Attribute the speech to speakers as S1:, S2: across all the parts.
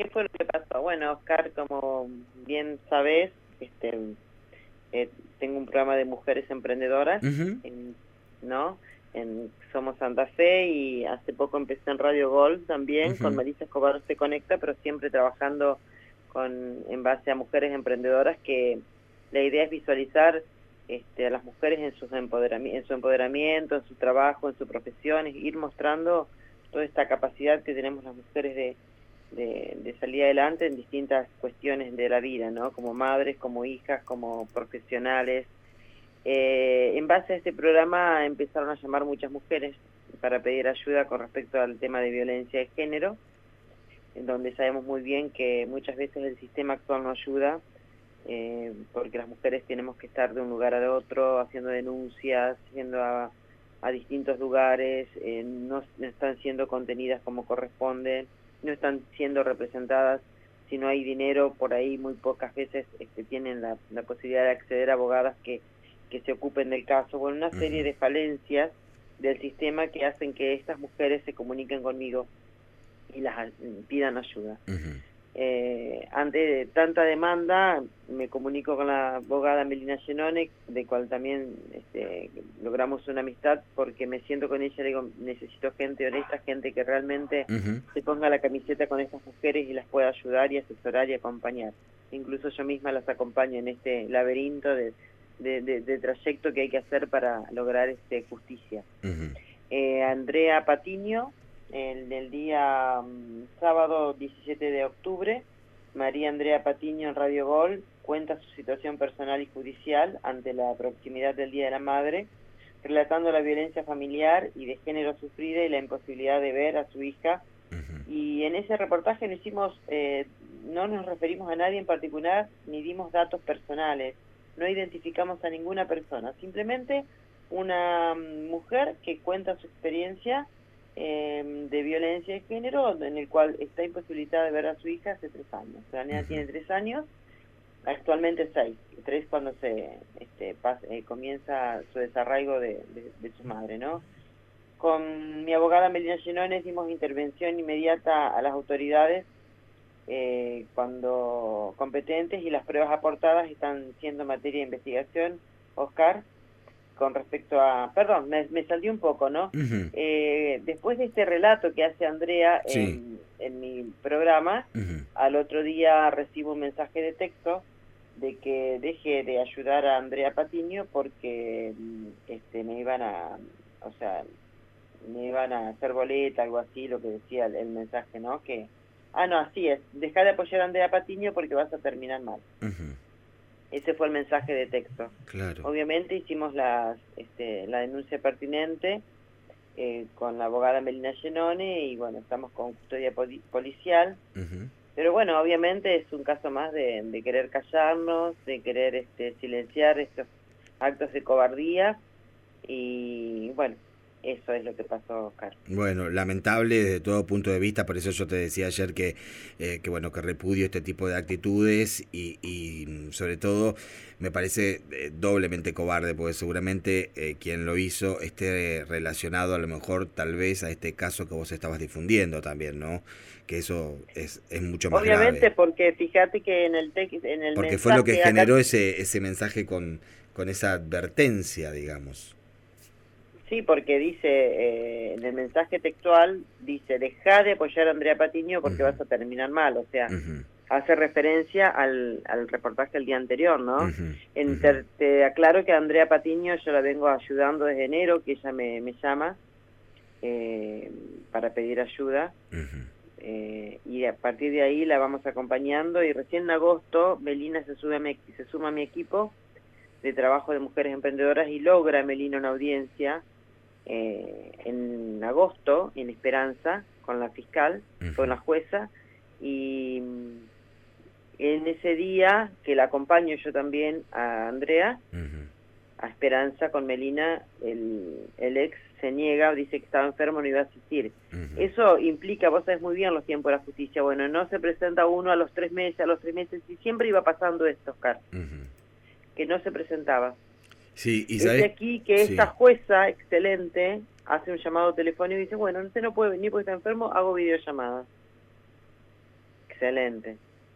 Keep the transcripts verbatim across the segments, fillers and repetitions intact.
S1: ¿qué fue lo que pasó? Bueno, Oscar, como bien sabes, este, eh, tengo un programa de mujeres emprendedoras,
S2: Uh-huh.
S1: en, ¿no? En Somos Santa Fe, y hace poco empecé en Radio Gol también, con
S2: Uh-huh.
S1: Marisa Escobar Se Conecta, pero siempre trabajando con en base a mujeres emprendedoras, que la idea es visualizar este, a las mujeres en, sus empoderami en su empoderamiento, en su trabajo, en su profesión, ir mostrando toda esta capacidad que tenemos las mujeres de, de, de salir adelante en distintas cuestiones de la vida, ¿no? Como madres, como hijas, como profesionales. Eh, en base a este programa empezaron a llamar muchas mujeres para pedir ayuda con respecto al tema de violencia de género, en donde sabemos muy bien que muchas veces el sistema actual no ayuda, eh, porque las mujeres tenemos que estar de un lugar a otro, haciendo denuncias, yendo a, a distintos lugares, eh, no, no están siendo contenidas como corresponde, no están siendo representadas. Si no hay dinero, por ahí muy pocas veces este, tienen la, la posibilidad de acceder a abogadas que, que se ocupen del caso. Bueno, una serie
S2: Uh-huh.
S1: de falencias del sistema que hacen que estas mujeres se comuniquen conmigo y las pidan ayuda.
S2: Uh-huh.
S1: Eh, ante tanta demanda, me comunico con la abogada Melina Genone, de cual también este, logramos una amistad, porque me siento con ella, le digo, necesito gente honesta, gente que realmente
S2: Uh-huh.
S1: se ponga la camiseta con estas mujeres y las pueda ayudar y asesorar y acompañar. Incluso yo misma las acompaño en este laberinto de, de, de, de trayecto que hay que hacer para lograr este, justicia.
S2: Uh-huh.
S1: Eh, Andrea Patiño, el del día um, sábado diecisiete de octubre, María Andrea Patiño en Radio Gol cuenta su situación personal y judicial ante la proximidad del Día de la Madre, relatando la violencia familiar y de género sufrida y la imposibilidad de ver a su hija.
S2: Uh-huh.
S1: Y en ese reportaje no hicimos, eh, no nos referimos a nadie en particular, ni dimos datos personales, no identificamos a ninguna persona, simplemente una mujer que cuenta su experiencia eh, de violencia de género, en el cual está imposibilitada de ver a su hija hace tres años. La nena uh-huh. tiene tres años, actualmente seis, tres cuando se este, pasa, eh, comienza su desarraigo de, de, de su madre, ¿no? Con mi abogada Melina Genones dimos intervención inmediata a las autoridades eh, cuando competentes, y las pruebas aportadas están siendo materia de investigación, Oscar, con respecto a... Perdón, me, me salió un poco, ¿no?
S2: Uh-huh.
S1: Eh, después de este relato que hace Andrea
S2: sí.
S1: en, en mi programa,
S2: uh-huh.
S1: al otro día recibo un mensaje de texto de que deje de ayudar a Andrea Patiño porque este, me iban a... O sea, me iban a hacer boleta, algo así, lo que decía el, el mensaje, ¿no? Que... Ah, no, así es. Deja de apoyar a Andrea Patiño porque vas a terminar mal.
S2: Uh-huh.
S1: Ese fue el mensaje de texto.
S2: Claro.
S1: Obviamente hicimos las, este, la denuncia pertinente eh, con la abogada Melina Genone, y bueno, estamos con custodia poli policial.
S2: Uh-huh.
S1: Pero bueno, obviamente es un caso más de, de querer callarnos, de querer este, silenciar estos actos de cobardía, y bueno, eso es lo que pasó, Oscar.
S2: Bueno, lamentable desde todo punto de vista, por eso yo te decía ayer que, eh, que bueno, que repudio este tipo de actitudes y, y sobre todo me parece eh, doblemente cobarde, porque seguramente eh, quien lo hizo esté relacionado a lo mejor tal vez a este caso que vos estabas difundiendo también, ¿no? Que eso es, es mucho más
S1: Obviamente,
S2: grave.
S1: porque fíjate que en el, en el
S2: porque
S1: mensaje...
S2: fue lo que generó
S1: acá...
S2: ese, ese mensaje con, con esa advertencia, digamos.
S1: Sí, porque dice, eh, en el mensaje textual, dice, deja de apoyar a Andrea Patiño porque uh-huh. vas a terminar mal, o sea, uh-huh. hace referencia al, al reportaje del día anterior, ¿no?
S2: Uh-huh.
S1: En,
S2: uh-huh.
S1: te, te aclaro que a Andrea Patiño yo la vengo ayudando desde enero, que ella me, me llama eh, para pedir ayuda,
S2: uh-huh.
S1: eh, y a partir de ahí la vamos acompañando, y recién en agosto Melina se, sube a mi, se suma a mi equipo de trabajo de mujeres emprendedoras y logra Melina una audiencia Eh, en agosto en Esperanza con la fiscal, uh-huh. con la jueza, y en ese día que la acompaño yo también a Andrea, uh-huh. a Esperanza con Melina, el, el ex se niega, dice que estaba enfermo, no iba a asistir. Uh-huh. Eso implica, vos sabés muy bien los tiempos de la justicia, bueno, no se presenta uno a los tres meses, a los tres meses, y siempre iba pasando esto, Oscar, uh-huh. que no se presentaba.
S2: Sí, y
S1: es
S2: sabes,
S1: de aquí que
S2: sí.
S1: esta jueza excelente hace un llamado telefónico y dice, bueno, usted no puede venir porque está enfermo, hago videollamada. excelente.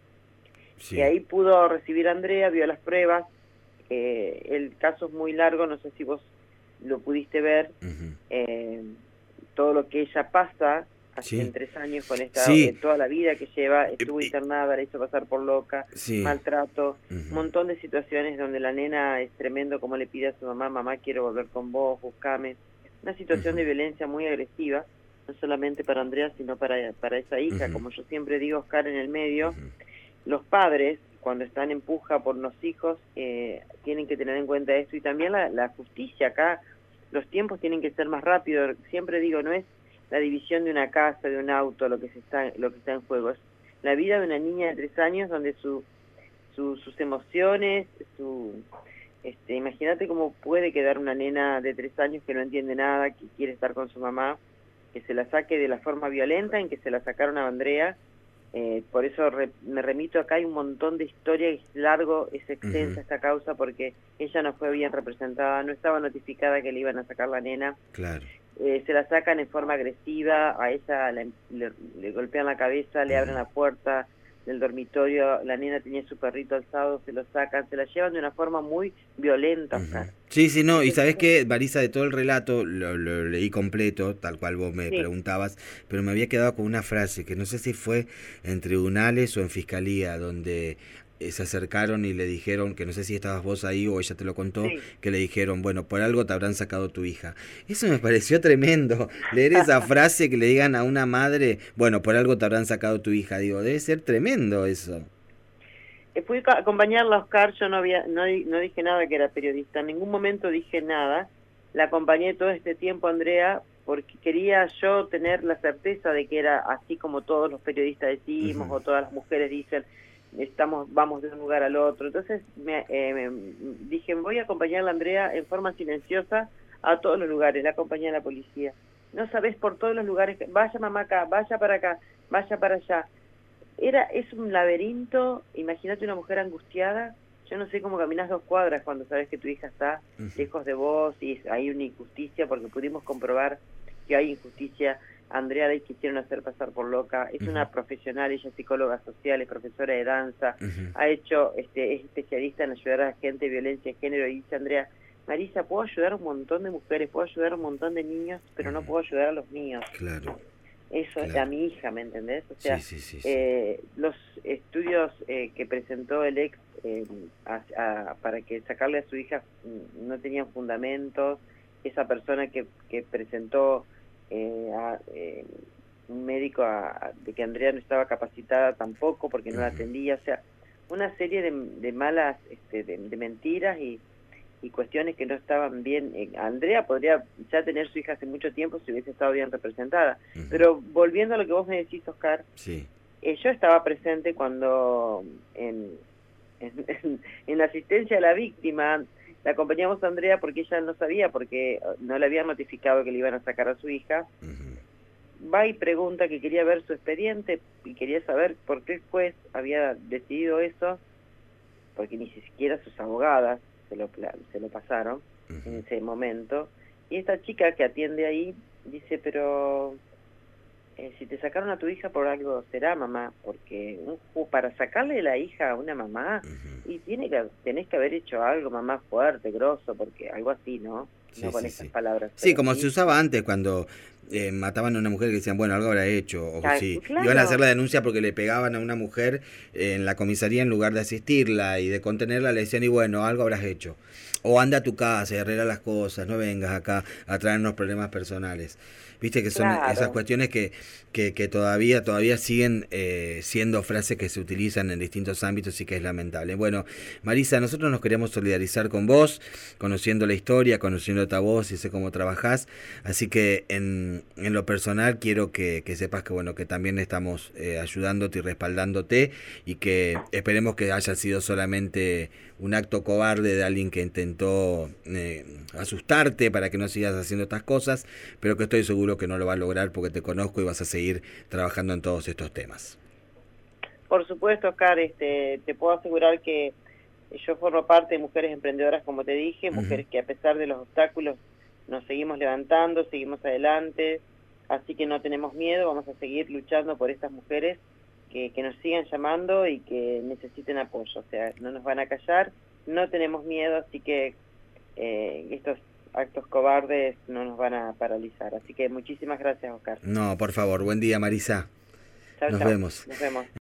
S2: Sí.
S1: Y ahí pudo recibir a Andrea, vio las pruebas, eh, el caso es muy largo, no sé si vos lo pudiste ver,
S2: Uh-huh.
S1: eh, todo lo que ella pasa hace
S2: Sí.
S1: en tres años con esta,
S2: Sí.
S1: eh, toda la vida que lleva, estuvo
S2: Eh, eh,
S1: internada, la hizo pasar por loca,
S2: sí.
S1: maltrato,
S2: Uh-huh.
S1: un montón de situaciones donde la nena es tremendo como le pide a su mamá, mamá quiero volver con vos, buscame, una situación
S2: Uh-huh.
S1: de violencia muy agresiva, no solamente para Andrea, sino para, para esa hija,
S2: Uh-huh.
S1: como yo siempre digo, Oscar, en el medio,
S2: Uh-huh.
S1: los padres, cuando están en puja por los hijos, eh, tienen que tener en cuenta esto, y también la, la justicia acá, los tiempos tienen que ser más rápidos, siempre digo, no es la división de una casa, de un auto, lo que se está, lo que está en juego, es la vida de una niña de tres años donde su, su, sus emociones, su, este, imagínate cómo puede quedar una nena de tres años que no entiende nada, que quiere estar con su mamá, que se la saque de la forma violenta en que se la sacaron a Andrea. Eh, por eso re, me remito acá, hay un montón de historia, es largo, es extensa uh-huh. esta causa, porque ella no fue bien representada, no estaba notificada que le iban a sacar la nena.
S2: Claro.
S1: Eh, se la sacan en forma agresiva, a ella le, le, le golpean la cabeza, le uh-huh. abren la puerta del dormitorio, la nena tenía su perrito alzado, se lo sacan, se la llevan de una forma muy violenta.
S2: Uh-huh. Sí, sí, no, y sabes qué, Marisa, de todo el relato lo, lo leí completo, tal cual vos me sí. preguntabas, pero me había quedado con una frase que no sé si fue en tribunales o en fiscalía, donde se acercaron y le dijeron, que no sé si estabas vos ahí o ella te lo contó, sí. que le dijeron, bueno, por algo te habrán sacado tu hija. Eso me pareció tremendo, leer esa frase que le digan a una madre, bueno, por algo te habrán sacado tu hija, digo, debe ser tremendo eso.
S1: Fui a acompañarla a Oscar, yo no había, no, no dije nada que era periodista, en ningún momento dije nada, la acompañé todo este tiempo, Andrea, porque quería yo tener la certeza de que era así como todos los periodistas decimos, uh-huh. o todas las mujeres dicen, estamos vamos de un lugar al otro. Entonces me, eh, me dije, voy a acompañar a Andrea en forma silenciosa a todos los lugares, la acompañé a la policía. No sabés, por todos los lugares, vaya mamá acá, vaya para acá, vaya para allá. Era, es un laberinto, imagínate una mujer angustiada, yo no sé cómo caminas dos cuadras cuando sabes que tu hija está uh-huh. lejos de vos y hay una injusticia, porque pudimos comprobar que hay injusticia. Andrea la quisieron hacer pasar por loca, es uh-huh. una profesional, ella es psicóloga social, es profesora de danza, uh-huh. ha hecho, este, es especialista en ayudar a la gente de violencia de género, y dice Andrea, Marisa, puedo ayudar a un montón de mujeres, puedo ayudar a un montón de niños, pero uh-huh. no puedo ayudar a los míos.
S2: Claro.
S1: Eso
S2: claro.
S1: a mi hija, ¿me entendés? O sea,
S2: sí, sí, sí,
S1: eh, sí. los estudios eh, que presentó el ex eh, a, a, para que sacarle a su hija no tenían fundamentos, esa persona que, que presentó eh, a eh, un médico a, a, de que Andrea no estaba capacitada tampoco porque no uh-huh. la atendía, o sea, una serie de, de malas, este, de, de mentiras y y cuestiones que no estaban bien. Eh, Andrea podría ya tener su hija hace mucho tiempo si hubiese estado bien representada. Uh-huh. Pero volviendo a lo que vos me decís, Oscar,
S2: sí.
S1: eh, yo estaba presente cuando en, en, en la asistencia a la víctima, la acompañamos a Andrea porque ella no sabía, porque no le habían notificado que le iban a sacar a su hija. Uh-huh. Va y pregunta que quería ver su expediente y quería saber por qué el juez había decidido eso, porque ni siquiera sus abogadas se lo, se lo pasaron uh-huh. en ese momento, y esta chica que atiende ahí dice, pero eh, si te sacaron a tu hija por algo será, mamá, porque un, para sacarle la hija a una mamá, uh-huh. y tiene que tenés que haber hecho algo, mamá, fuerte, grosso, porque algo así, ¿no?
S2: Sí,
S1: no con
S2: sí,
S1: esas
S2: sí.
S1: palabras.
S2: Sí, como sí. se usaba antes cuando eh, mataban a una mujer que decían, bueno, algo habrá hecho, o
S1: claro,
S2: si
S1: claro.
S2: iban a hacer la denuncia porque le pegaban a una mujer eh, en la comisaría en lugar de asistirla y de contenerla, le decían, y bueno, algo habrás hecho. O anda a tu casa y arregla las cosas, no vengas acá a traernos problemas personales. Viste que son
S1: claro.
S2: esas cuestiones que, que, que todavía todavía siguen eh, siendo frases que se utilizan en distintos ámbitos y que es lamentable. Bueno, Marisa, nosotros nos queríamos solidarizar con vos, conociendo la historia, conociéndote a vos y sé cómo trabajás. Así que en, en lo personal quiero que, que sepas que bueno que también estamos eh, ayudándote y respaldándote y que esperemos que haya sido solamente un acto cobarde de alguien que intentó eh, asustarte para que no sigas haciendo estas cosas, pero que estoy seguro que no lo va a lograr porque te conozco y vas a seguir trabajando en todos estos temas.
S1: Por supuesto, Oscar, este, te puedo asegurar que yo formo parte de Mujeres Emprendedoras, como te dije, uh-huh. mujeres que a pesar de los obstáculos nos seguimos levantando, seguimos adelante, así que no tenemos miedo, vamos a seguir luchando por estas mujeres que, que nos sigan llamando y que necesiten apoyo, o sea, no nos van a callar, no tenemos miedo, así que eh, estos actos cobardes no nos van a paralizar. Así que muchísimas gracias, Oscar.
S2: No, por favor, buen día, Marisa.
S1: Chao,
S2: Nos
S1: chao.
S2: vemos.
S1: Nos vemos.